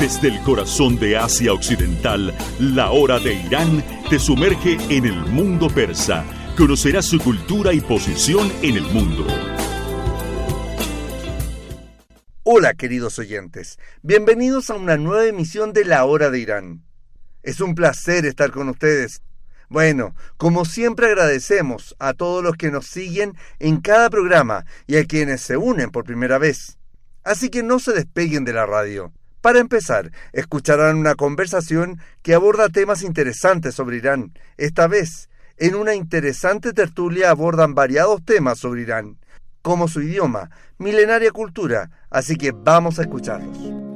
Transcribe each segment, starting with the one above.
Desde el corazón de Asia Occidental, la hora de Irán te sumerge en el mundo persa. Conocerás su cultura y posición en el mundo. Hola queridos oyentes, bienvenidos a una nueva emisión de La Hora de Irán. Es un placer estar con ustedes. Bueno, como siempre agradecemos a todos los que nos siguen en cada programa y a quienes se unen por primera vez. Así que no se despeguen de la radio. Para empezar, escucharán una conversación que aborda temas interesantes sobre Irán. Esta vez, en una interesante tertulia abordan variados temas sobre Irán, como su idioma, milenaria cultura, así que vamos a escucharlos.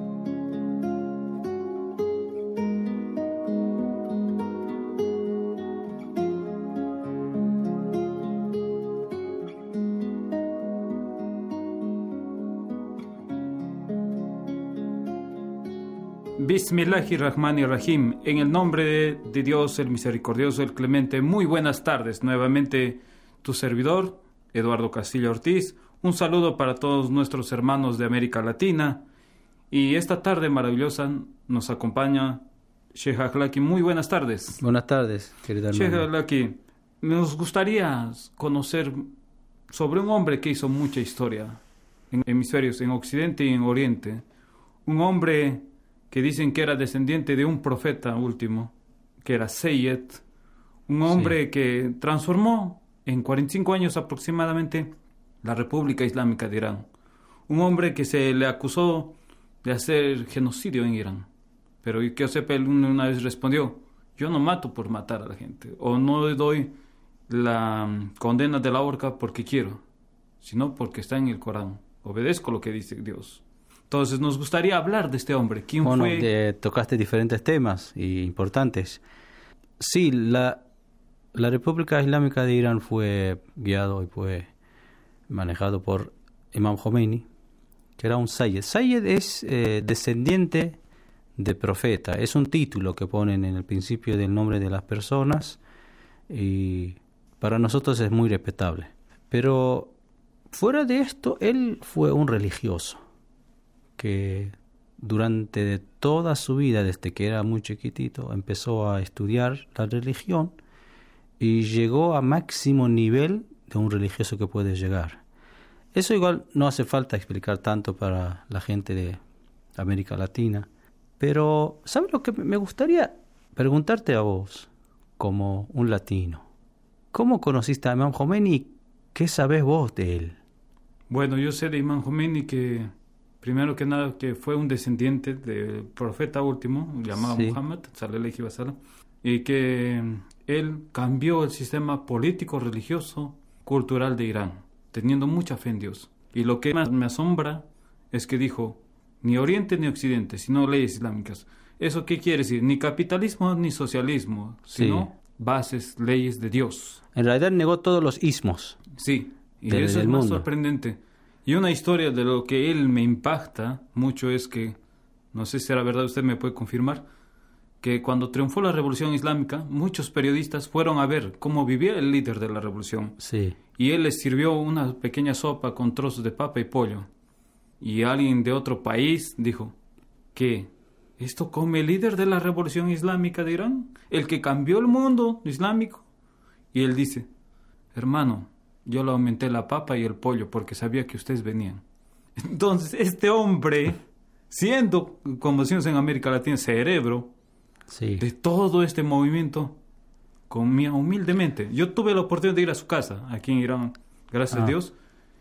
Bismillahirrahmanirrahim. En el nombre de Dios, el misericordioso, el clemente. Muy buenas tardes. Nuevamente tu servidor, Eduardo Castillo Ortiz. Un saludo para todos nuestros hermanos de América Latina. Y esta tarde maravillosa nos acompaña Sheikh Akhlaqi. Muy buenas tardes. Buenas tardes, querida hermana. Sheikh Akhlaqi, nos gustaría conocer sobre un hombre que hizo mucha historia en hemisferios, en Occidente y en Oriente. Un hombre que dicen que era descendiente de un profeta último, que era Sayyid, un hombre que transformó en 45 años aproximadamente la República Islámica de Irán. Un hombre que se le acusó de hacer genocidio en Irán. Pero que yo sepa, él una vez respondió: yo no mato por matar a la gente, o no le doy la condena de la horca porque quiero, sino porque está en el Corán. Obedezco lo que dice Dios. Entonces nos gustaría hablar de este hombre. ¿Quién fue? Tocaste diferentes temas importantes. Sí, la República Islámica de Irán fue guiado y fue manejado por Imam Khomeini, que era un Sayyid. Sayyid es descendiente de profeta. Es un título que ponen en el principio del nombre de las personas y para nosotros es muy respetable. Pero fuera de esto, él fue un religioso que durante toda su vida, desde que era muy chiquitito, empezó a estudiar la religión y llegó a máximo nivel de un religioso que puede llegar. Eso igual no hace falta explicar tanto para la gente de América Latina, pero ¿sabes lo que me gustaría preguntarte a vos, como un latino? ¿Cómo conociste a Imam Khomeini? ¿Qué sabés vos de él? Bueno, yo sé de Imam Khomeini que primero que nada que fue un descendiente del profeta último, llamado Muhammad, sallallahu wa sallam, y que él cambió el sistema político, religioso, cultural de Irán, teniendo mucha fe en Dios. Y lo que más me asombra es que dijo, ni Oriente ni Occidente, sino leyes islámicas. ¿Eso qué quiere decir? Ni capitalismo ni socialismo, sino bases, leyes de Dios. En realidad negó todos los ismos. Sí, y eso es más sorprendente. Y una historia de lo que él me impacta mucho es que, no sé si será verdad, usted me puede confirmar, que cuando triunfó la revolución islámica, muchos periodistas fueron a ver cómo vivía el líder de la revolución. Sí. Y él les sirvió una pequeña sopa con trozos de papa y pollo. Y alguien de otro país dijo, ¿qué? ¿Esto come el líder de la revolución islámica de Irán? ¿El que cambió el mundo islámico? Y él dice, hermano, yo le aumenté la papa y el pollo porque sabía que ustedes venían. Entonces, este hombre, siendo, como decimos en América Latina, cerebro de todo este movimiento, comía humildemente. Yo tuve la oportunidad de ir a su casa, aquí en Irán, gracias a Dios,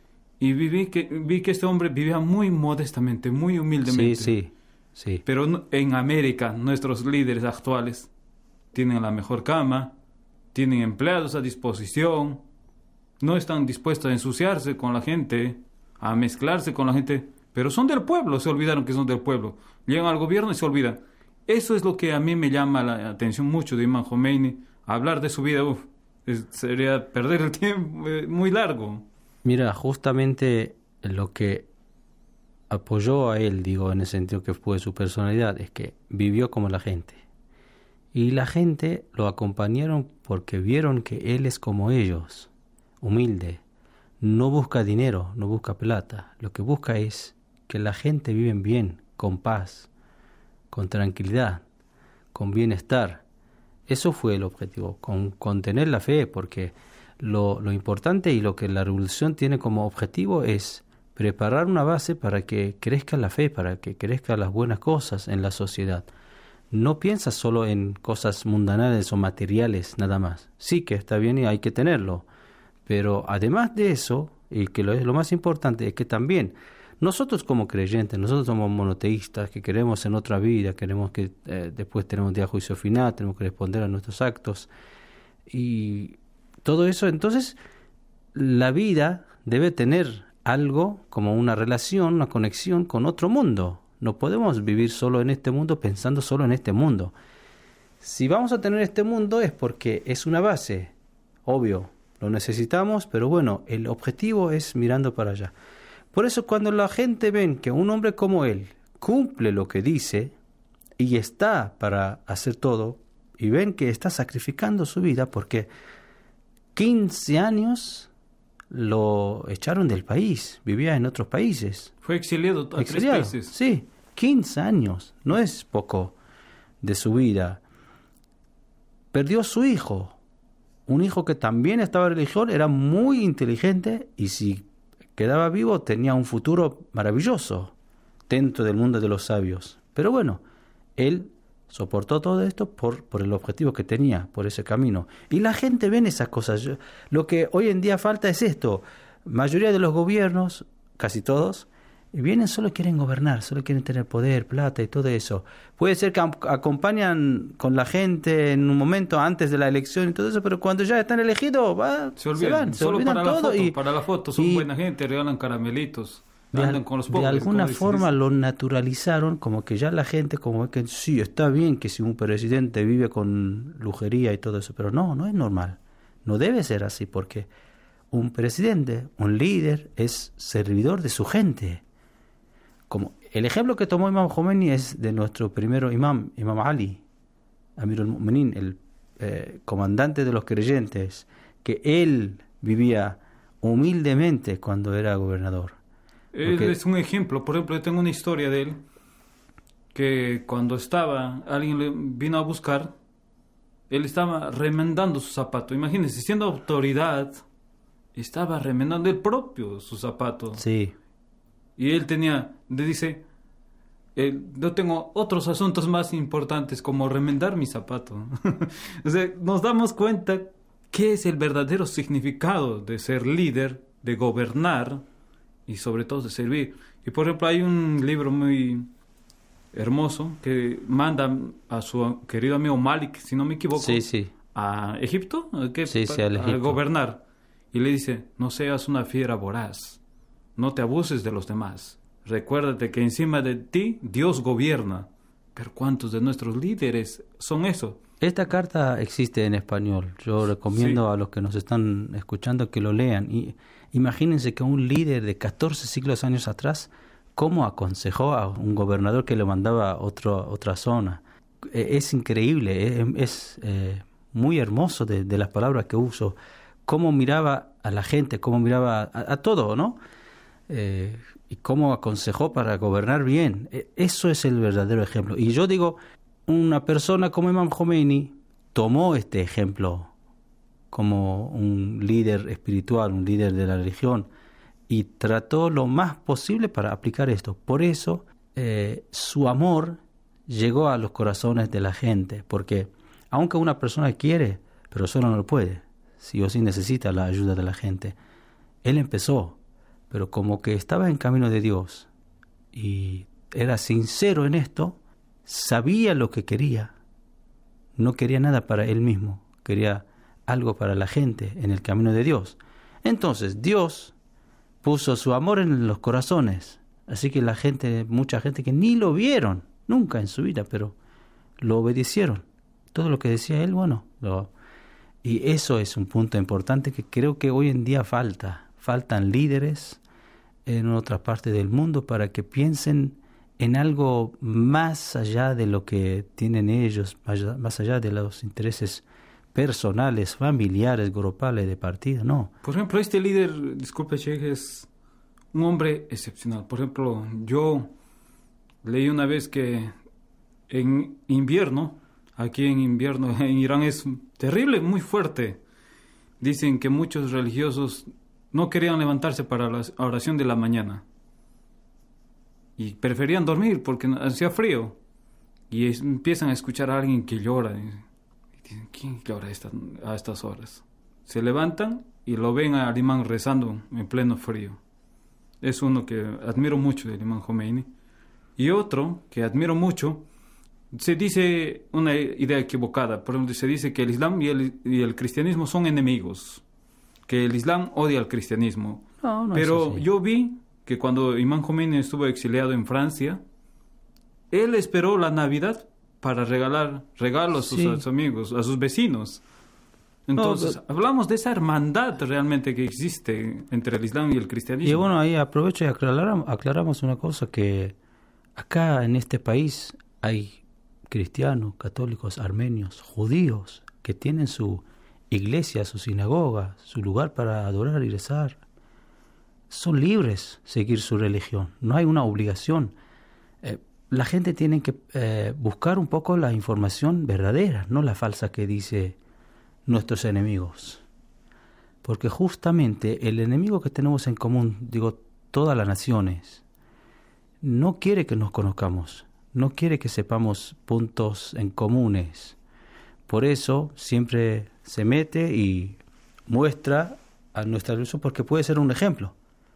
y vi que este hombre vivía muy modestamente, muy humildemente. Sí. Pero en América, nuestros líderes actuales tienen la mejor cama, tienen empleados a disposición, no están dispuestos a ensuciarse con la gente, a mezclarse con la gente, pero son del pueblo, se olvidaron que son del pueblo. Llegan al gobierno y se olvidan. Eso es lo que a mí me llama la atención mucho de Imam Khomeini. Hablar de su vida, sería perder el tiempo muy largo. Mira, justamente lo que apoyó a él, digo, en el sentido que fue su personalidad, es que vivió como la gente. Y la gente lo acompañaron porque vieron que él es como ellos, humilde, no busca dinero, no busca plata, lo que busca es que la gente vive bien, con paz, con tranquilidad, con bienestar. Eso fue el objetivo, con tener la fe, porque lo importante y lo que la revolución tiene como objetivo es preparar una base para que crezca la fe, para que crezcan las buenas cosas en la sociedad. No piensas solo en cosas mundanales o materiales nada más. Sí que está bien y hay que tenerlo, pero además de eso, y que lo más importante es que también nosotros como creyentes, nosotros somos monoteístas, que queremos en otra vida, queremos que después tenemos un día de juicio final, tenemos que responder a nuestros actos y todo eso. Entonces la vida debe tener algo como una relación, una conexión con otro mundo. No podemos vivir solo en este mundo pensando solo en este mundo. Si vamos a tener este mundo es porque es una base, obvio, lo necesitamos, pero bueno, el objetivo es mirando para allá. Por eso cuando la gente ven que un hombre como él cumple lo que dice y está para hacer todo, y ven que está sacrificando su vida porque 15 años lo echaron del país, vivía en otros países. Fue exiliado a 3 países. Sí, 15 años, no es poco de su vida. Perdió su hijo, un hijo que también estaba en religión, era muy inteligente y si quedaba vivo tenía un futuro maravilloso dentro del mundo de los sabios. Pero bueno, él soportó todo esto por el objetivo que tenía, por ese camino. Y la gente ve esas cosas. Lo que hoy en día falta es esto. Mayoría de los gobiernos, casi todos, solo quieren gobernar, solo quieren tener poder, plata y todo eso. Puede ser que acompañan con la gente en un momento antes de la elección y todo eso, pero cuando ya están elegidos, se olvidan todo. Para la foto son buena gente, regalan caramelitos. Con los pobres, de alguna forma lo naturalizaron, como que ya la gente, como que sí, está bien que si un presidente vive con lujería y todo eso, pero no es normal. No debe ser así, porque un presidente, un líder, es servidor de su gente. Como el ejemplo que tomó Imam Khomeini es de nuestro primero Imam Ali, Amir al-Mu'minin, el comandante de los creyentes, que él vivía humildemente cuando era gobernador. Él es un ejemplo. Por ejemplo, yo tengo una historia de él, que cuando alguien le vino a buscar, él estaba remendando su zapato. Imagínense, siendo autoridad, estaba remendando él propio su zapato. Sí. Y él dice, yo tengo otros asuntos más importantes como remendar mi zapato. O sea, nos damos cuenta qué es el verdadero significado de ser líder, de gobernar, y sobre todo de servir. Y por ejemplo hay un libro muy hermoso que manda a su querido amigo Malik, si no me equivoco, a Egipto, a gobernar, y le dice: no seas una fiera voraz, no te abuses de los demás, recuérdate que encima de ti Dios gobierna. Pero ¿cuántos de nuestros líderes son eso? Esta carta existe en español. Yo recomiendo a los que nos están escuchando que lo lean. Y imagínense que un líder de 14 siglos años atrás, ¿cómo aconsejó a un gobernador que le mandaba a otra zona? Es increíble, es muy hermoso de las palabras que uso. Cómo miraba a la gente, cómo miraba a todo, ¿no? Y cómo aconsejó para gobernar bien. Eso es el verdadero ejemplo. Y yo digo, una persona como Imam Khomeini tomó este ejemplo como un líder espiritual, un líder de la religión, y trató lo más posible para aplicar esto. Por eso su amor llegó a los corazones de la gente, porque aunque una persona quiere, pero solo no lo puede, sí o sí necesita la ayuda de la gente. Él empezó, pero como que estaba en camino de Dios y era sincero en esto, sabía lo que quería, no quería nada para él mismo, quería algo para la gente en el camino de Dios. Entonces Dios puso su amor en los corazones, así que mucha gente que ni lo vieron nunca en su vida, pero lo obedecieron. Todo lo que decía él, y eso es un punto importante que creo que hoy en día faltan líderes en otra parte del mundo para que piensen en algo más allá de lo que tienen ellos, más allá de los intereses personales, familiares, grupales, de partido, no. Por ejemplo, este líder, disculpe, Sheikh, es un hombre excepcional. Por ejemplo, yo leí una vez que en invierno, aquí en invierno en Irán es terrible, muy fuerte. Dicen que muchos religiosos no querían levantarse para la oración de la mañana y preferían dormir porque hacía frío. Y empiezan a escuchar a alguien que llora. Y dicen, ¿quién llora a estas horas? Se levantan y lo ven al imán rezando en pleno frío. Es uno que admiro mucho del imán Jomeini. Y otro que admiro mucho, se dice una idea equivocada. Por ejemplo, se dice que el Islam y el cristianismo son enemigos. Que el Islam odia al cristianismo. No Pero yo vi que cuando imán Jomeini estuvo exiliado en Francia, él esperó la Navidad para regalar regalos a sus amigos, a sus vecinos. Entonces, hablamos de esa hermandad realmente que existe entre el Islam y el cristianismo. Y bueno, ahí aprovecho y aclaramos una cosa, que acá en este país hay cristianos, católicos, armenios, judíos, que tienen su iglesia, su sinagoga, su lugar para adorar y rezar. Son libres seguir su religión, no hay una obligación. La gente tiene que buscar un poco la información verdadera, no la falsa que dice nuestros enemigos. Porque justamente el enemigo que tenemos en común, digo, todas las naciones, no quiere que nos conozcamos, no quiere que sepamos puntos en comunes. Por eso siempre se mete y muestra a nuestra religión, porque puede ser un ejemplo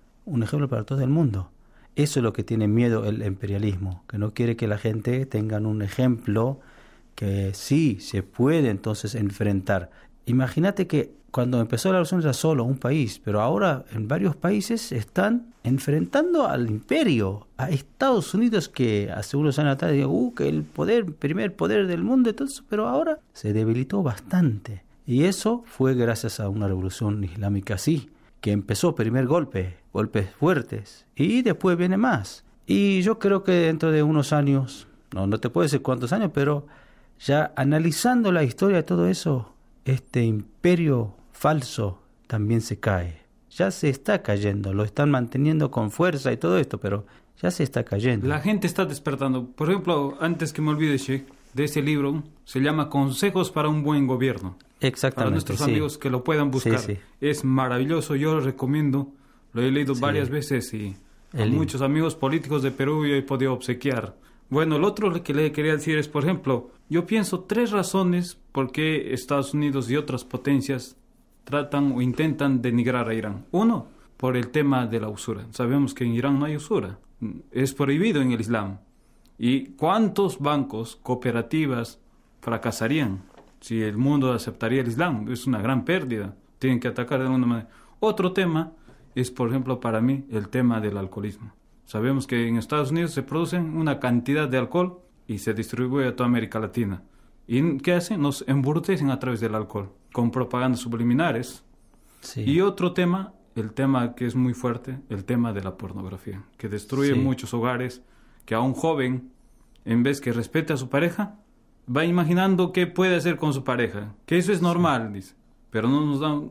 para todo el mundo. Eso es lo que tiene miedo el imperialismo, que no quiere que la gente tenga un ejemplo que sí se puede entonces enfrentar. Imagínate que cuando empezó la revolución era solo un país, pero ahora en varios países están enfrentando al imperio, a Estados Unidos, que hace unos años atrás digo, que el primer poder del mundo y todo eso, pero ahora se debilitó bastante. Y eso fue gracias a una revolución islámica así, que empezó golpes fuertes, y después viene más. Y yo creo que dentro de unos años, no te puedo decir cuántos años, pero ya analizando la historia de todo eso, este imperio falso también se cae. Ya se está cayendo, lo están manteniendo con fuerza y todo esto, pero ya se está cayendo. La gente está despertando. Por ejemplo, antes que me olvide, Sheikh, de ese libro, se llama Consejos para un buen gobierno. Exactamente. Para nuestros amigos que lo puedan buscar. Sí. Es maravilloso, yo lo recomiendo. Lo he leído varias veces y a muchos amigos políticos de Perú yo he podido obsequiar. Bueno, el otro que le quería decir es, por ejemplo, yo pienso 3 razones por qué Estados Unidos y otras potencias tratan o intentan denigrar a Irán. 1, por el tema de la usura. Sabemos que en Irán no hay usura. Es prohibido en el Islam. ¿Y cuántos bancos, cooperativas fracasarían si el mundo aceptaría el Islam? Es una gran pérdida. Tienen que atacar de alguna manera. Otro tema es, por ejemplo, para mí, el tema del alcoholismo. Sabemos que en Estados Unidos se producen una cantidad de alcohol y se distribuye a toda América Latina. ¿Y qué hacen? Nos embrutecen a través del alcohol, con propagandas subliminares. Sí. Y otro tema, el tema que es muy fuerte, el tema de la pornografía, que destruye muchos hogares, que a un joven, en vez que respete a su pareja, va imaginando qué puede hacer con su pareja, que eso es normal, dice. Pero no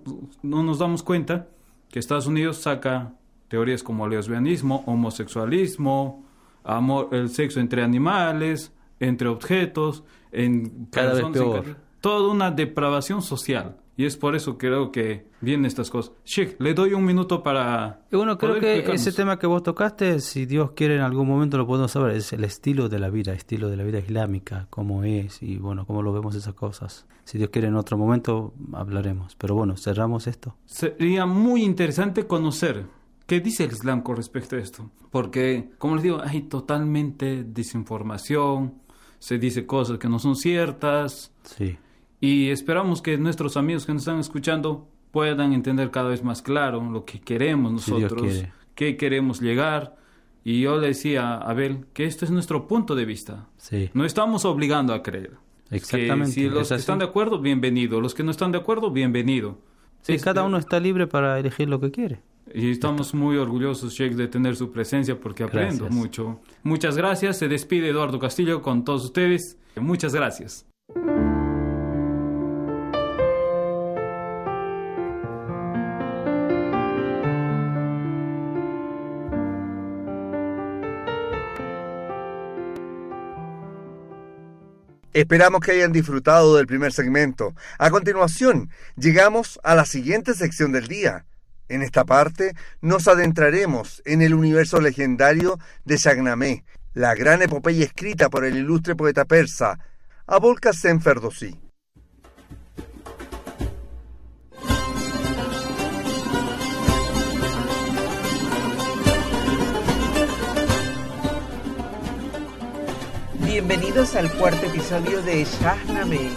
nos damos cuenta que Estados Unidos saca teorías como el lesbianismo, homosexualismo, el sexo entre animales, entre objetos, en cada vez peor. Toda una depravación social. Y es por eso creo que vienen estas cosas. Sheikh, le doy un minuto para... Y bueno, creo que explicarnos. ese tema que vos tocaste, si Dios quiere en algún momento lo podemos saber, es el estilo de la vida islámica, cómo es y bueno, cómo lo vemos esas cosas. Si Dios quiere en otro momento hablaremos. Pero bueno, cerramos esto. Sería muy interesante conocer qué dice el Islam con respecto a esto. Porque, como les digo, hay totalmente desinformación, se dice cosas que no son ciertas. Sí. Y esperamos que nuestros amigos que nos están escuchando puedan entender cada vez más claro lo que queremos nosotros, qué queremos llegar. Y yo le decía a Abel que este es nuestro punto de vista. Sí. No estamos obligando a creer. Exactamente. Que si los que están de acuerdo, bienvenido. Los que no están de acuerdo, bienvenido. Sí, cada uno está libre para elegir lo que quiere. Y estamos muy orgullosos, Sheikh, de tener su presencia porque aprendo mucho. Muchas gracias. Se despide Eduardo Castillo con todos ustedes. Muchas gracias. Esperamos que hayan disfrutado del primer segmento. A continuación, llegamos a la siguiente sección del día. En esta parte, nos adentraremos en el universo legendario de Shahnameh, la gran epopeya escrita por el ilustre poeta persa Abul Qasim Ferdowsi. Bienvenidos al cuarto episodio de Shahnameh.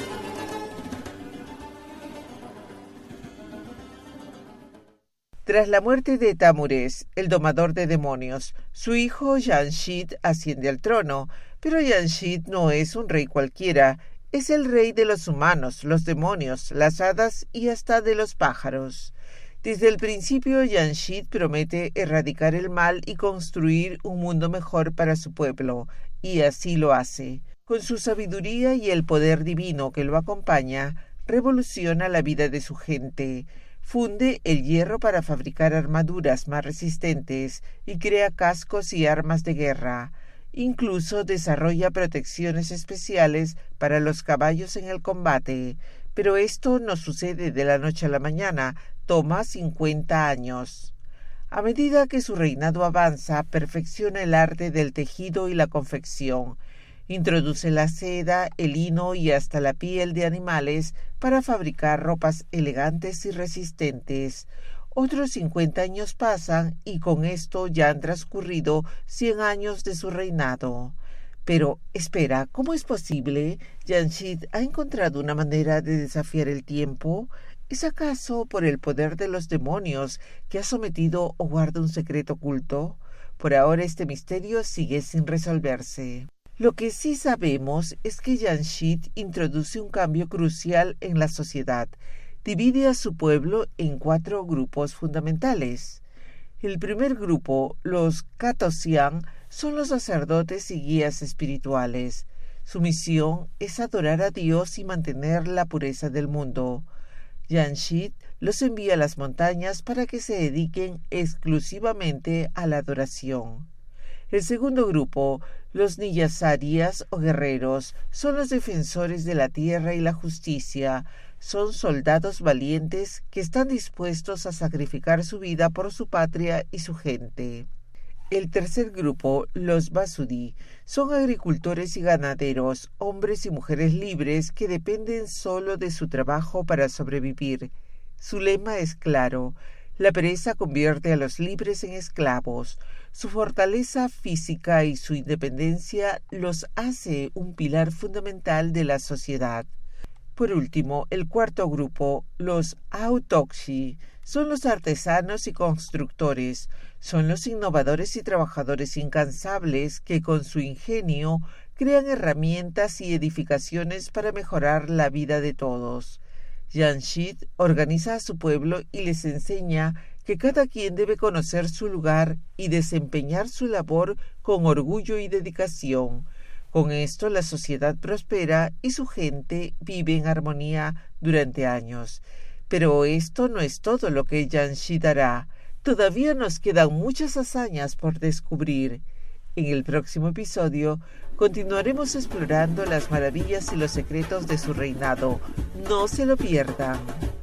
Tras la muerte de Tamurez, el domador de demonios, su hijo Jamshid asciende al trono, pero Jamshid no es un rey cualquiera, es el rey de los humanos, los demonios, las hadas y hasta de los pájaros. Desde el principio, Jamshid promete erradicar el mal y construir un mundo mejor para su pueblo, y así lo hace. Con su sabiduría y el poder divino que lo acompaña, revoluciona la vida de su gente, funde el hierro para fabricar armaduras más resistentes y crea cascos y armas de guerra. Incluso desarrolla protecciones especiales para los caballos en el combate, pero esto no sucede de la noche a la mañana, toma 50 años. A medida que su reinado avanza, perfecciona el arte del tejido y la confección. Introduce la seda, el lino y hasta la piel de animales para fabricar ropas elegantes y resistentes. Otros 50 años pasan y con esto ya han transcurrido 100 años de su reinado. Pero, espera, ¿cómo es posible? ¿Jamshid ha encontrado una manera de desafiar el tiempo? ¿Es acaso por el poder de los demonios que ha sometido o guarda un secreto oculto? Por ahora este misterio sigue sin resolverse. Lo que sí sabemos es que Jamshid introduce un cambio crucial en la sociedad. Divide a su pueblo en 4 grupos fundamentales. El primer grupo, los Katosian, son los sacerdotes y guías espirituales. Su misión es adorar a Dios y mantener la pureza del mundo. Jamshid los envía a las montañas para que se dediquen exclusivamente a la adoración. El segundo grupo, los Niyazariyas o guerreros, son los defensores de la tierra y la justicia. Son soldados valientes que están dispuestos a sacrificar su vida por su patria y su gente. El tercer grupo, los Basudi, son agricultores y ganaderos, hombres y mujeres libres que dependen solo de su trabajo para sobrevivir. Su lema es claro: la pereza convierte a los libres en esclavos. Su fortaleza física y su independencia los hace un pilar fundamental de la sociedad. Por último, el cuarto grupo, los Autokshi, son los artesanos y constructores. Son los innovadores y trabajadores incansables que con su ingenio crean herramientas y edificaciones para mejorar la vida de todos. Jamshid organiza a su pueblo y les enseña que cada quien debe conocer su lugar y desempeñar su labor con orgullo y dedicación. Con esto la sociedad prospera y su gente vive en armonía durante años. Pero esto no es todo lo que Jamshid hará. Todavía nos quedan muchas hazañas por descubrir. En el próximo episodio continuaremos explorando las maravillas y los secretos de su reinado. No se lo pierdan.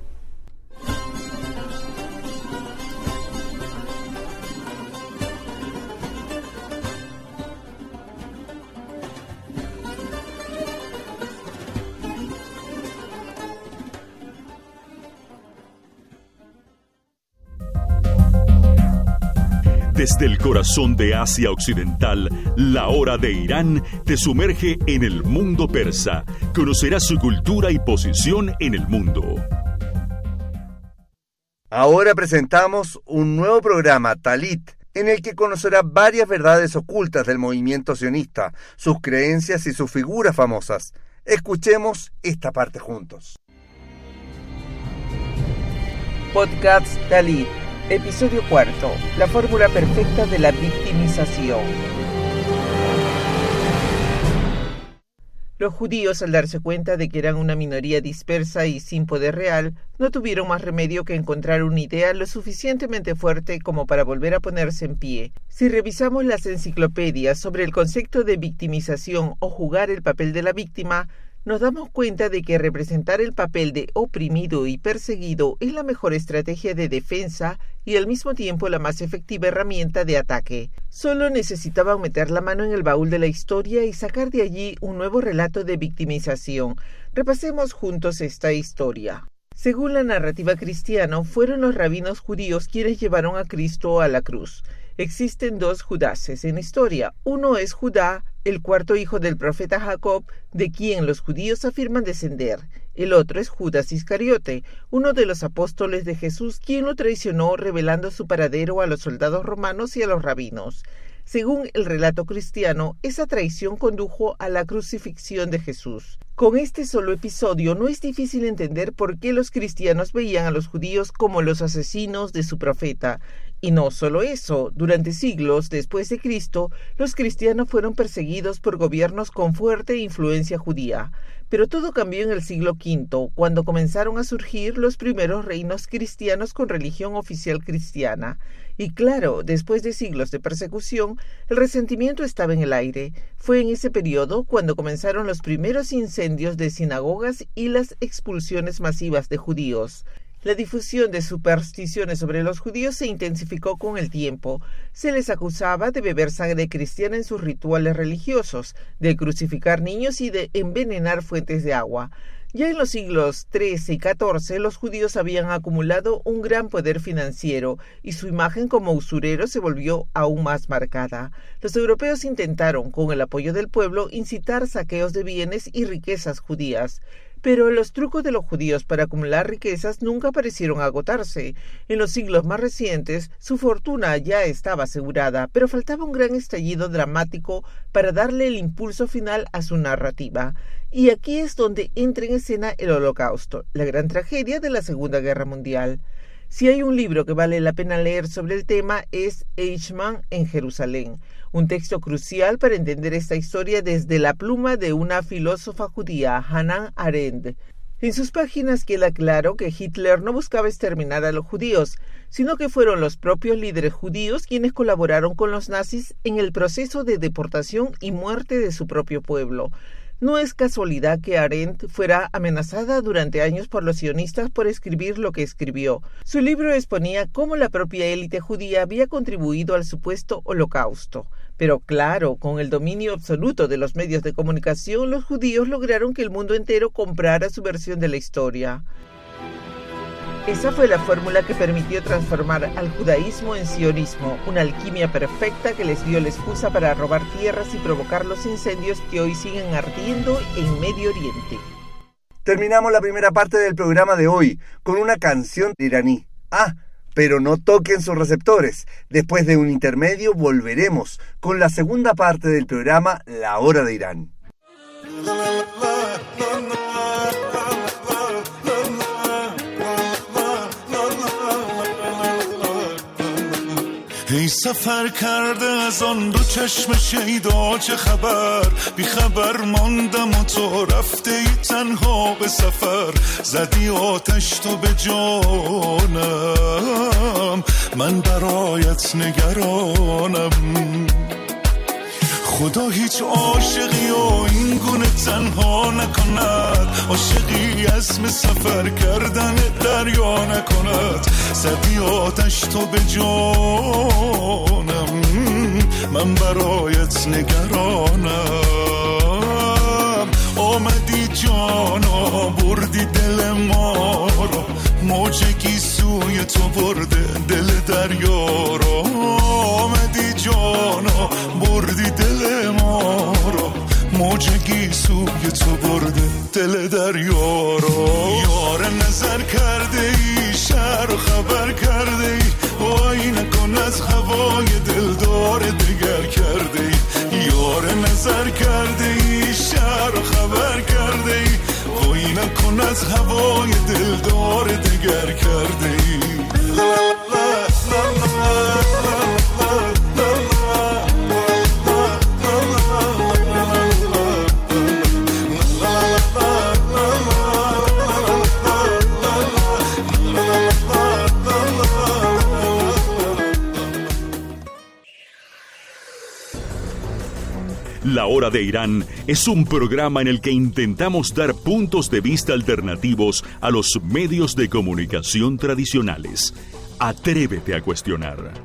Desde el corazón de Asia Occidental, la hora de Irán te sumerge en el mundo persa. Conocerás su cultura y posición en el mundo. Ahora presentamos un nuevo programa, Talit, en el que conocerá varias verdades ocultas del movimiento sionista, sus creencias y sus figuras famosas. Escuchemos esta parte juntos. Podcast Talit. Episodio 4. La fórmula perfecta de la victimización. Los judíos, al darse cuenta de que eran una minoría dispersa y sin poder real, no tuvieron más remedio que encontrar una idea lo suficientemente fuerte como para volver a ponerse en pie. Si revisamos las enciclopedias sobre el concepto de victimización o jugar el papel de la víctima, nos damos cuenta de que representar el papel de oprimido y perseguido es la mejor estrategia de defensa y al mismo tiempo la más efectiva herramienta de ataque. Solo necesitaban meter la mano en el baúl de la historia y sacar de allí un nuevo relato de victimización. Repasemos juntos esta historia. Según la narrativa cristiana, fueron los rabinos judíos quienes llevaron a Cristo a la cruz. Existen dos Judases en la historia. Uno es Judá, el cuarto hijo del profeta Jacob, de quien los judíos afirman descender. El otro es Judas Iscariote, uno de los apóstoles de Jesús, quien lo traicionó revelando su paradero a los soldados romanos y a los rabinos. Según el relato cristiano, esa traición condujo a la crucifixión de Jesús. Con este solo episodio no es difícil entender por qué los cristianos veían a los judíos como los asesinos de su profeta. Y no solo eso, durante siglos después de Cristo, los cristianos fueron perseguidos por gobiernos con fuerte influencia judía. Pero todo cambió en el siglo V, cuando comenzaron a surgir los primeros reinos cristianos con religión oficial cristiana. Y claro, después de siglos de persecución, el resentimiento estaba en el aire. Fue en ese periodo cuando comenzaron los primeros incendios de sinagogas y las expulsiones masivas de judíos. La difusión de supersticiones sobre los judíos se intensificó con el tiempo. Se les acusaba de beber sangre cristiana en sus rituales religiosos, de crucificar niños y de envenenar fuentes de agua. Ya en los siglos XIII y XIV, los judíos habían acumulado un gran poder financiero y su imagen como usureros se volvió aún más marcada. Los europeos intentaron, con el apoyo del pueblo, incitar saqueos de bienes y riquezas judías. Pero los trucos de los judíos para acumular riquezas nunca parecieron agotarse. En los siglos más recientes, su fortuna ya estaba asegurada, pero faltaba un gran estallido dramático para darle el impulso final a su narrativa. Y aquí es donde entra en escena el Holocausto, la gran tragedia de la Segunda Guerra Mundial. Si hay un libro que vale la pena leer sobre el tema es Eichmann en Jerusalén, un texto crucial para entender esta historia desde la pluma de una filósofa judía, Hannah Arendt. En sus páginas queda claro que Hitler no buscaba exterminar a los judíos, sino que fueron los propios líderes judíos quienes colaboraron con los nazis en el proceso de deportación y muerte de su propio pueblo. No es casualidad que Arendt fuera amenazada durante años por los sionistas por escribir lo que escribió. Su libro exponía cómo la propia élite judía había contribuido al supuesto holocausto. Pero claro, con el dominio absoluto de los medios de comunicación, los judíos lograron que el mundo entero comprara su versión de la historia. Esa fue la fórmula que permitió transformar al judaísmo en sionismo, una alquimia perfecta que les dio la excusa para robar tierras y provocar los incendios que hoy siguen ardiendo en Medio Oriente. Terminamos la primera parte del programa de hoy con una canción iraní. Pero no toquen sus receptores. Después de un intermedio volveremos con la segunda parte del programa La Hora de Irán. ای سفر کرده از آن دو چشم شیدا چه خبر بی خبر ماندم و تو رفته ای تنها به سفر زدی آتش تو به جانم من برایت نگرانم خدا هیچ عاشقی و این گونه تنها نکند عاشقی عزم سفر کردن دریا نکند زدی آتش تو به جانم من برایت نگرانم آمدی جانا بردی دل ما رو موجگی سوی تو برده دل دریا رو آمدی جانا بردی دل ما رو موجگی سوی تو برده دل دریا رو یار نظر کرده ای شهر و خبر کرده ای وای نکن از هوای دلدار دگر کرده ای یار نظر کرده ای شهر و خبر کرده ای وای نکن از هوای دلدار دگر کرده ای La Hora de Irán es un programa en el que intentamos dar puntos de vista alternativos a los medios de comunicación tradicionales. Atrévete a cuestionar.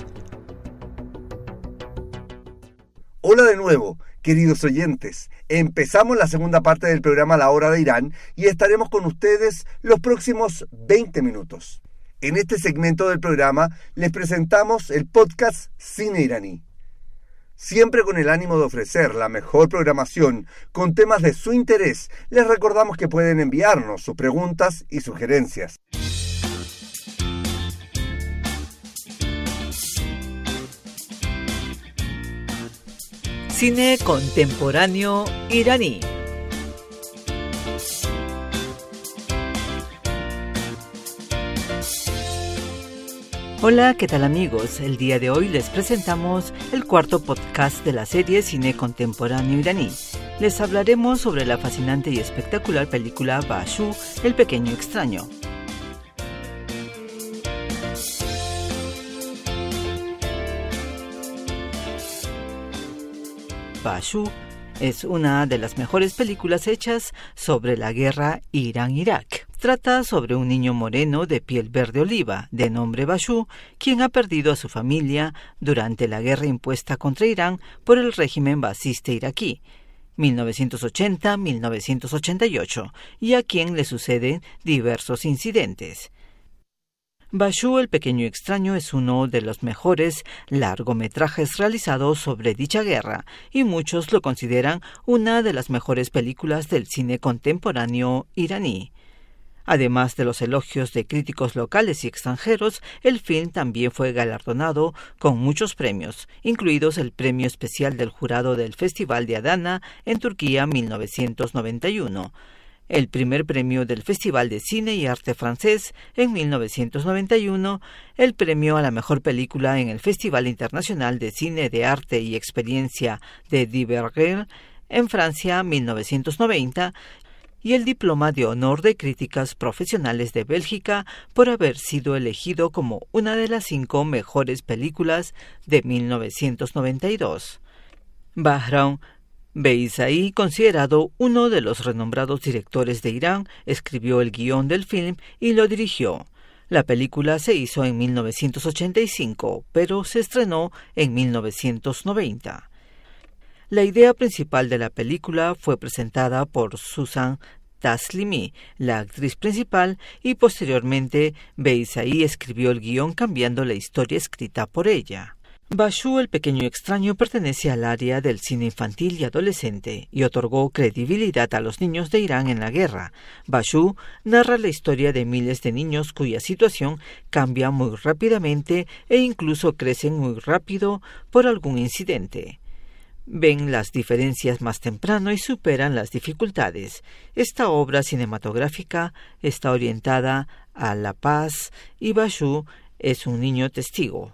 Hola de nuevo, queridos oyentes. Empezamos la segunda parte del programa La Hora de Irán y estaremos con ustedes los próximos 20 minutos. En este segmento del programa les presentamos el podcast Cine Iraní. Siempre con el ánimo de ofrecer la mejor programación con temas de su interés, les recordamos que pueden enviarnos sus preguntas y sugerencias. Cine contemporáneo iraní. Hola, ¿qué tal amigos? El día de hoy les presentamos el cuarto podcast de la serie Cine contemporáneo iraní. Les hablaremos sobre la fascinante y espectacular película Bashu, el pequeño extraño. Bashu es una de las mejores películas hechas sobre la guerra Irán-Irak. Trata sobre un niño moreno de piel verde oliva, de nombre Bashu, quien ha perdido a su familia durante la guerra impuesta contra Irán por el régimen basista iraquí, 1980-1988, y a quien le suceden diversos incidentes. Bashu, el pequeño extraño, es uno de los mejores largometrajes realizados sobre dicha guerra, y muchos lo consideran una de las mejores películas del cine contemporáneo iraní. Además de los elogios de críticos locales y extranjeros, el film también fue galardonado con muchos premios, incluidos el premio especial del jurado del Festival de Adana en Turquía 1991, el primer premio del Festival de Cine y Arte francés en 1991, el premio a la mejor película en el Festival Internacional de Cine de Arte y Experiencia de Divergel en Francia 1990, y el diploma de honor de críticas profesionales de Bélgica por haber sido elegido como una de las 5 mejores películas de 1992. Bahram Beyzaí, considerado uno de los renombrados directores de Irán, escribió el guión del film y lo dirigió. La película se hizo en 1985, pero se estrenó en 1990. La idea principal de la película fue presentada por Susan Taslimi, la actriz principal, y posteriormente Beyzaí escribió el guión cambiando la historia escrita por ella. Bashu, el pequeño extraño, pertenece al área del cine infantil y adolescente y otorgó credibilidad a los niños de Irán en la guerra. Bashu narra la historia de miles de niños cuya situación cambia muy rápidamente e incluso crecen muy rápido por algún incidente. Ven las diferencias más temprano y superan las dificultades. Esta obra cinematográfica está orientada a la paz y Bashu es un niño testigo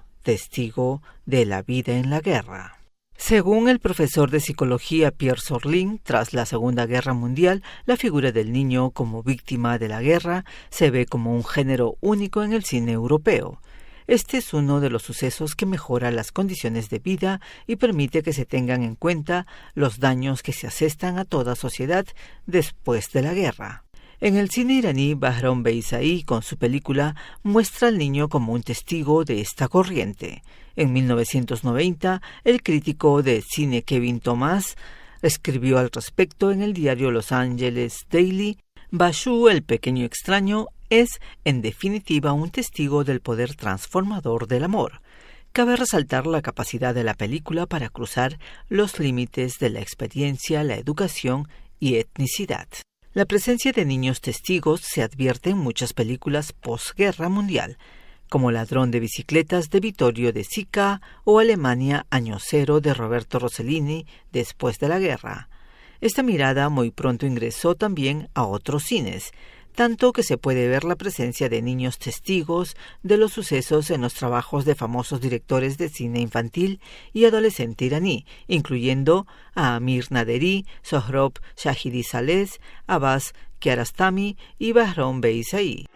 de la vida en la guerra. Según el profesor de psicología Pierre Sorlin, tras la Segunda Guerra Mundial, la figura del niño como víctima de la guerra se ve como un género único en el cine europeo. Este es uno de los sucesos que mejora las condiciones de vida y permite que se tengan en cuenta los daños que se asestan a toda sociedad después de la guerra. En el cine iraní, Bahram Beyzaí, con su película, muestra al niño como un testigo de esta corriente. En 1990, el crítico de cine Kevin Thomas escribió al respecto en el diario Los Angeles Daily: Bashu, el pequeño extraño, es, en definitiva, un testigo del poder transformador del amor. Cabe resaltar la capacidad de la película para cruzar los límites de la experiencia, la educación y etnicidad. La presencia de niños testigos se advierte en muchas películas posguerra mundial, como Ladrón de bicicletas de Vittorio De Sica o Alemania Año Cero de Roberto Rossellini después de la guerra. Esta mirada muy pronto ingresó también a otros cines, tanto que se puede ver la presencia de niños testigos de los sucesos en los trabajos de famosos directores de cine infantil y adolescente iraní, incluyendo a Amir Naderi, Sohrab Shahidi Saleh, Abbas Kiarostami y Bahram Beyzaí.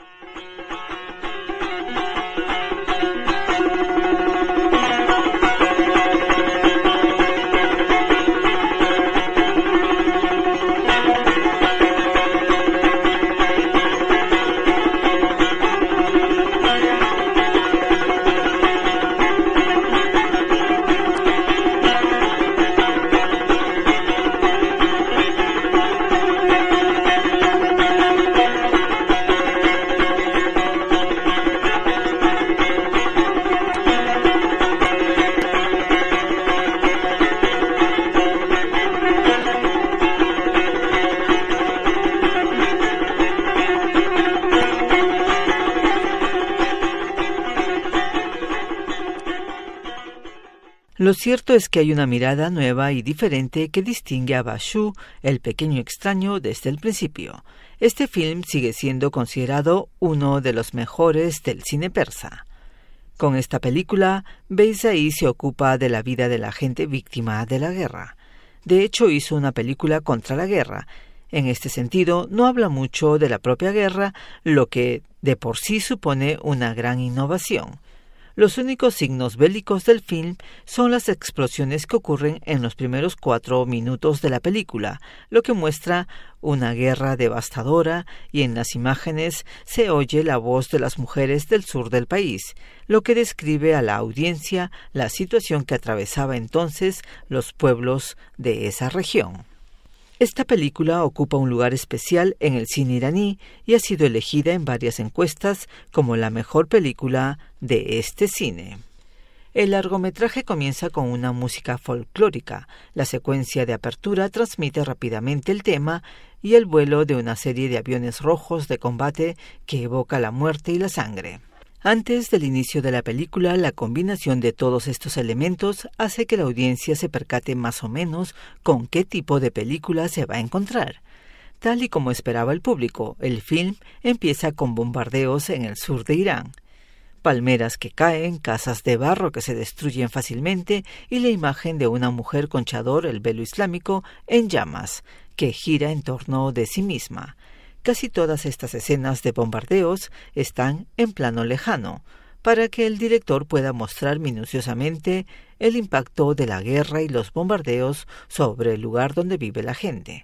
Lo cierto es que hay una mirada nueva y diferente que distingue a Bashu, el pequeño extraño, desde el principio. Este film sigue siendo considerado uno de los mejores del cine persa. Con esta película, Beyzai se ocupa de la vida de la gente víctima de la guerra. De hecho, hizo una película contra la guerra. En este sentido, no habla mucho de la propia guerra, lo que de por sí supone una gran innovación. Los únicos signos bélicos del film son las explosiones que ocurren en los primeros 4 minutos de la película, lo que muestra una guerra devastadora, y en las imágenes se oye la voz de las mujeres del sur del país, lo que describe a la audiencia la situación que atravesaba entonces los pueblos de esa región. Esta película ocupa un lugar especial en el cine iraní y ha sido elegida en varias encuestas como la mejor película de este cine. El largometraje comienza con una música folclórica. La secuencia de apertura transmite rápidamente el tema y el vuelo de una serie de aviones rojos de combate que evoca la muerte y la sangre. Antes del inicio de la película, la combinación de todos estos elementos hace que la audiencia se percate más o menos con qué tipo de película se va a encontrar. Tal y como esperaba el público, el film empieza con bombardeos en el sur de Irán. Palmeras que caen, casas de barro que se destruyen fácilmente y la imagen de una mujer con chador, el velo islámico, en llamas, que gira en torno de sí misma. Casi todas estas escenas de bombardeos están en plano lejano, para que el director pueda mostrar minuciosamente el impacto de la guerra y los bombardeos sobre el lugar donde vive la gente.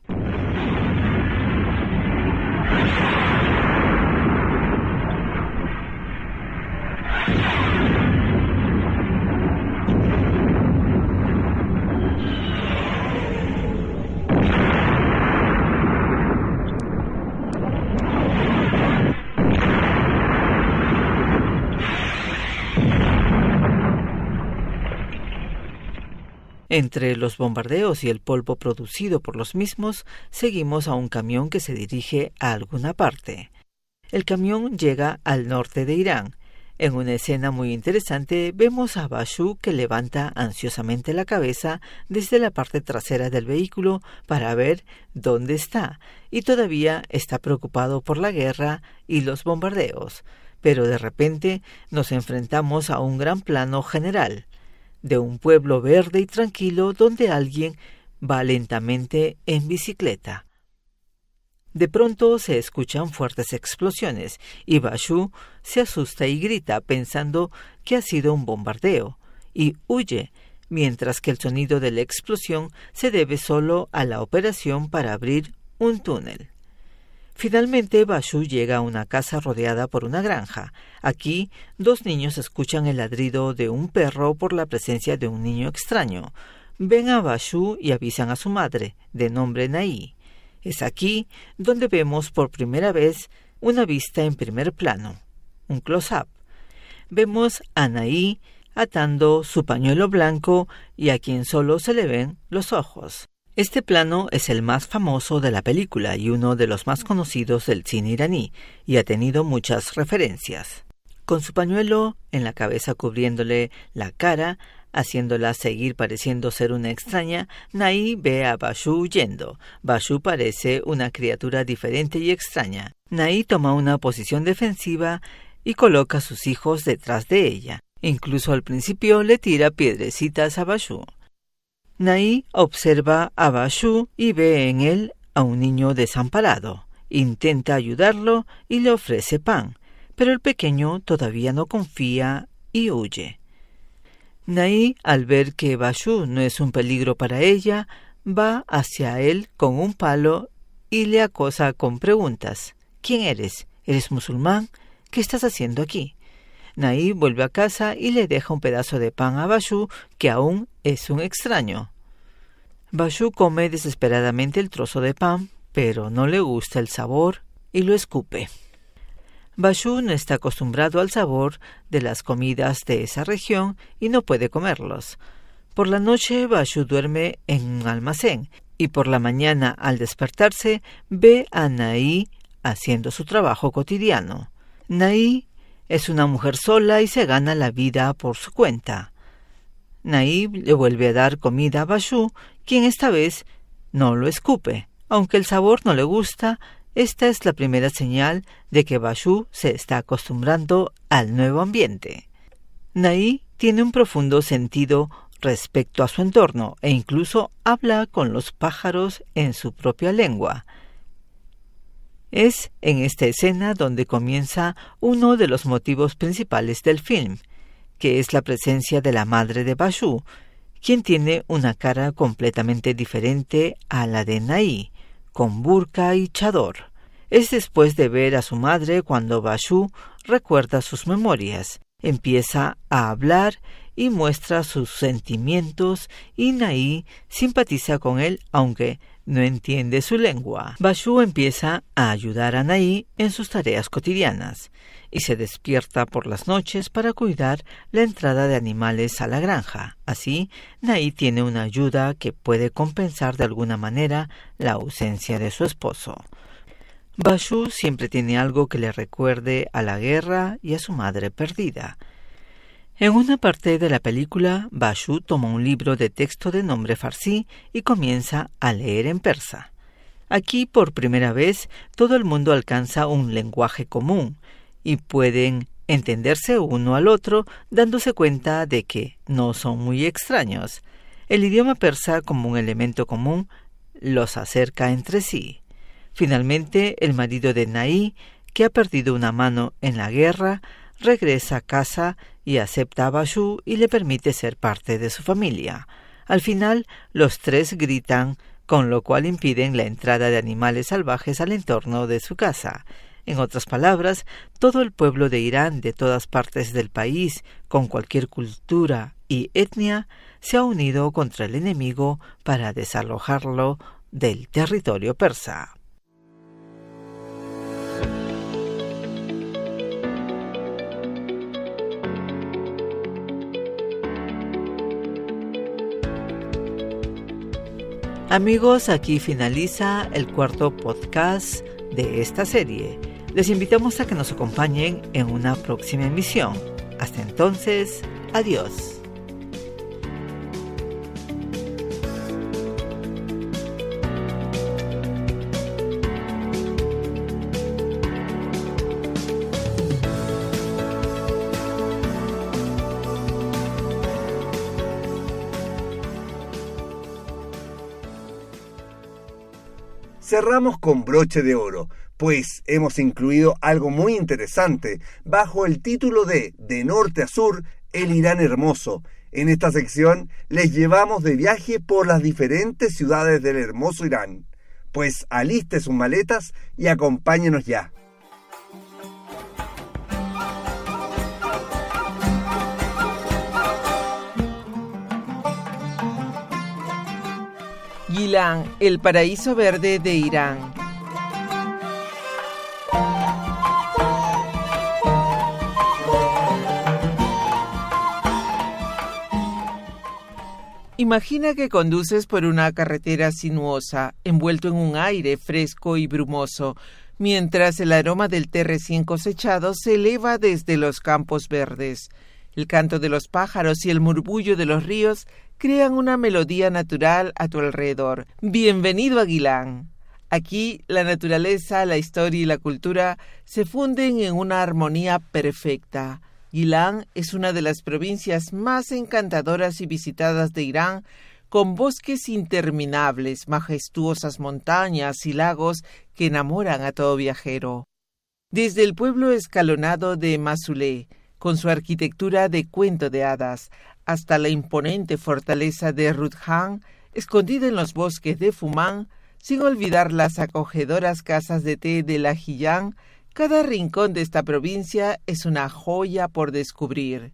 Entre los bombardeos y el polvo producido por los mismos, seguimos a un camión que se dirige a alguna parte. El camión llega al norte de Irán. En una escena muy interesante vemos a Bashu que levanta ansiosamente la cabeza desde la parte trasera del vehículo para ver dónde está, y todavía está preocupado por la guerra y los bombardeos. Pero de repente nos enfrentamos a un gran plano general de un pueblo verde y tranquilo donde alguien va lentamente en bicicleta. De pronto se escuchan fuertes explosiones y Bashu se asusta y grita pensando que ha sido un bombardeo y huye, mientras que el sonido de la explosión se debe solo a la operación para abrir un túnel. Finalmente, Bashu llega a una casa rodeada por una granja. Aquí, 2 niños escuchan el ladrido de un perro por la presencia de un niño extraño. Ven a Bashu y avisan a su madre, de nombre Naí. Es aquí donde vemos por primera vez una vista en primer plano, un close-up. Vemos a Naí atando su pañuelo blanco y a quien solo se le ven los ojos. Este plano es el más famoso de la película y uno de los más conocidos del cine iraní, y ha tenido muchas referencias. Con su pañuelo en la cabeza cubriéndole la cara, haciéndola seguir pareciendo ser una extraña, Naí ve a Bashu huyendo. Bashu parece una criatura diferente y extraña. Naí toma una posición defensiva y coloca a sus hijos detrás de ella. Incluso al principio le tira piedrecitas a Bashu. Naí observa a Bashu y ve en él a un niño desamparado. Intenta ayudarlo y le ofrece pan, pero el pequeño todavía no confía y huye. Naí, al ver que Bashu no es un peligro para ella, va hacia él con un palo y le acosa con preguntas. ¿Quién eres? ¿Eres musulmán? ¿Qué estás haciendo aquí? Naí vuelve a casa y le deja un pedazo de pan a Bashu, que aún es un extraño. Bashu come desesperadamente el trozo de pan, pero no le gusta el sabor y lo escupe. Bashu no está acostumbrado al sabor de las comidas de esa región y no puede comerlos. Por la noche Bashu duerme en un almacén y por la mañana, al despertarse, ve a Naí haciendo su trabajo cotidiano. Naí es una mujer sola y se gana la vida por su cuenta. Naib le vuelve a dar comida a Bashu, quien esta vez no lo escupe. Aunque el sabor no le gusta, esta es la primera señal de que Bashu se está acostumbrando al nuevo ambiente. Naib tiene un profundo sentido respecto a su entorno e incluso habla con los pájaros en su propia lengua. Es en esta escena donde comienza uno de los motivos principales del film, que es la presencia de la madre de Bashu, quien tiene una cara completamente diferente a la de Naib, con burka y chador. Es después de ver a su madre cuando Bashu recuerda sus memorias, empieza a hablar y muestra sus sentimientos, y Naib simpatiza con él aunque no entiende su lengua. Bashu empieza a ayudar a Naib en sus tareas cotidianas y se despierta por las noches para cuidar la entrada de animales a la granja. Así, Naib tiene una ayuda que puede compensar de alguna manera la ausencia de su esposo. Bashu siempre tiene algo que le recuerde a la guerra y a su madre perdida. En una parte de la película, Bashu toma un libro de texto de nombre farsi y comienza a leer en persa. Aquí, por primera vez, todo el mundo alcanza un lenguaje común y pueden entenderse uno al otro, dándose cuenta de que no son muy extraños. El idioma persa, como un elemento común, los acerca entre sí. Finalmente, el marido de Naib, que ha perdido una mano en la guerra, regresa a casa y acepta a Bashu y le permite ser parte de su familia. Al final, los tres gritan, con lo cual impiden la entrada de animales salvajes al entorno de su casa. En otras palabras, todo el pueblo de Irán, de todas partes del país, con cualquier cultura y etnia, se ha unido contra el enemigo para desalojarlo del territorio persa. Amigos, aquí finaliza el cuarto podcast de esta serie. Les invitamos a que nos acompañen en una próxima emisión. Hasta entonces, adiós. Cerramos con broche de oro, pues hemos incluido algo muy interesante bajo el título de Norte a Sur, el Irán hermoso. En esta sección les llevamos de viaje por las diferentes ciudades del hermoso Irán. Pues aliste sus maletas y acompáñenos ya. Gilan, el paraíso verde de Irán. Imagina que conduces por una carretera sinuosa, envuelto en un aire fresco y brumoso, mientras el aroma del té recién cosechado se eleva desde los campos verdes. El canto de los pájaros y el murmullo de los ríos crean una melodía natural a tu alrededor. Bienvenido a Gilan. Aquí la naturaleza, la historia y la cultura se funden en una armonía perfecta. Gilan es una de las provincias más encantadoras y visitadas de Irán, con bosques interminables, majestuosas montañas y lagos que enamoran a todo viajero. Desde el pueblo escalonado de Masulé, con su arquitectura de cuento de hadas, hasta la imponente fortaleza de Rudhan, escondida en los bosques de Fumán, sin olvidar las acogedoras casas de té de la Hiyán, cada rincón de esta provincia es una joya por descubrir.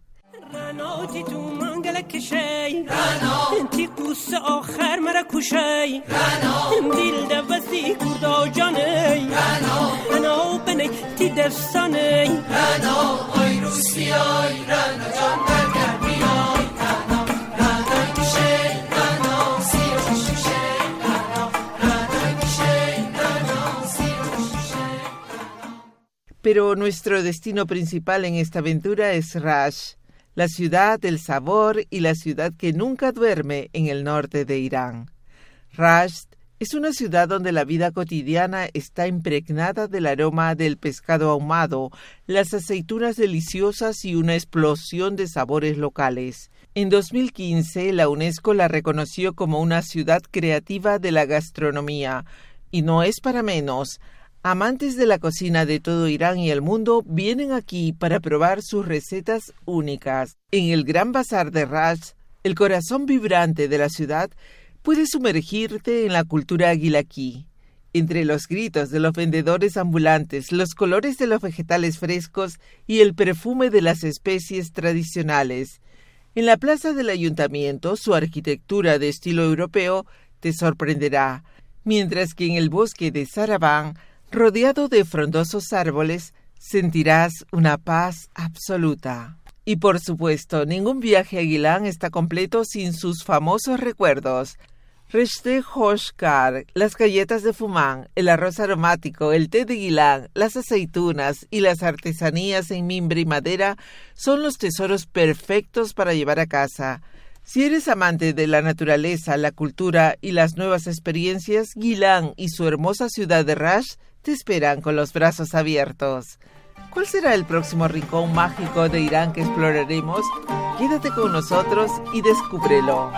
Pero nuestro destino principal en esta aventura es Rash, la ciudad del sabor y la ciudad que nunca duerme en el norte de Irán. Rasht es una ciudad donde la vida cotidiana está impregnada del aroma del pescado ahumado, las aceitunas deliciosas y una explosión de sabores locales. En 2015, la UNESCO la reconoció como una ciudad creativa de la gastronomía, y no es para menos. Amantes de la cocina de todo Irán y el mundo vienen aquí para probar sus recetas únicas. En el Gran Bazar de Rasht, el corazón vibrante de la ciudad, puedes sumergirte en la cultura guilaquí. Entre los gritos de los vendedores ambulantes, los colores de los vegetales frescos y el perfume de las especies tradicionales. En la plaza del ayuntamiento, su arquitectura de estilo europeo te sorprenderá, mientras que en el bosque de Sarabán, rodeado de frondosos árboles, sentirás una paz absoluta. Y por supuesto, ningún viaje a Gilán está completo sin sus famosos recuerdos. Reshte Hoshkar, las galletas de Fumán, el arroz aromático, el té de Gilán, las aceitunas y las artesanías en mimbre y madera son los tesoros perfectos para llevar a casa. Si eres amante de la naturaleza, la cultura y las nuevas experiencias, Gilán y su hermosa ciudad de Rasht te esperan con los brazos abiertos. ¿Cuál será el próximo rincón mágico de Irán que exploraremos? Quédate con nosotros y descúbrelo.